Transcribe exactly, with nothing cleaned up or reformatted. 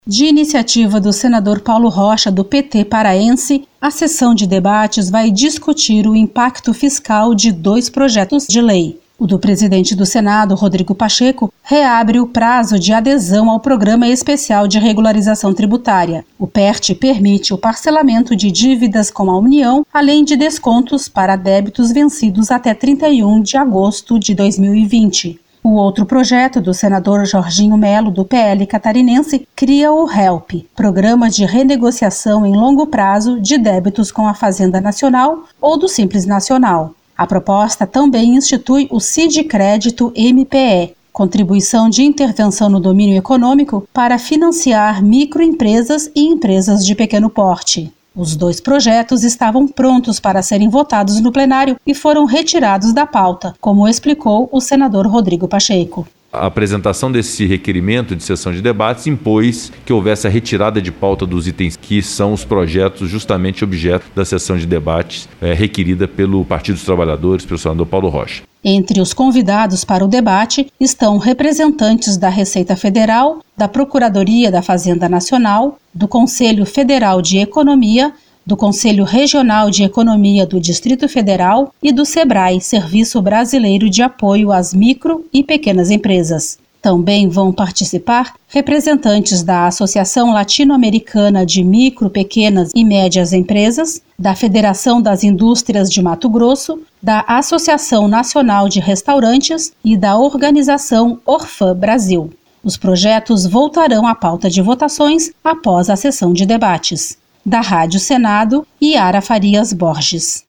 De iniciativa do senador Paulo Rocha, do P T paraense, a sessão de debates vai discutir o impacto fiscal de dois projetos de lei. O do presidente do Senado, Rodrigo Pacheco, reabre o prazo de adesão ao Programa Especial de Regularização Tributária. O P E R T permite o parcelamento de dívidas com a União, além de descontos para débitos vencidos até trinta e um de agosto de dois mil e vinte. O outro projeto do senador Jorginho Melo, do P L catarinense, cria o HELP, Programa de Renegociação em Longo Prazo de Débitos com a Fazenda Nacional ou do Simples Nacional. A proposta também institui o Sidecrédito M P E, Contribuição de Intervenção no Domínio Econômico para financiar microempresas e empresas de pequeno porte. Os dois projetos estavam prontos para serem votados no plenário e foram retirados da pauta, como explicou o senador Rodrigo Pacheco. A apresentação desse requerimento de sessão de debates impôs que houvesse a retirada de pauta dos itens que são os projetos justamente objeto da sessão de debates é, requerida pelo Partido dos Trabalhadores, pelo senador Paulo Rocha. Entre os convidados para o debate estão representantes da Receita Federal, da Procuradoria da Fazenda Nacional, do Conselho Federal de Economia, do Conselho Regional de Economia do Distrito Federal e do SEBRAE, Serviço Brasileiro de Apoio às Micro e Pequenas Empresas. Também vão participar representantes da Associação Latino-Americana de Micro, Pequenas e Médias Empresas, da Federação das Indústrias de Mato Grosso, da Associação Nacional de Restaurantes e da Organização Orfã Brasil. Os projetos voltarão à pauta de votações após a sessão de debates. Da Rádio Senado, Yara Farias Borges.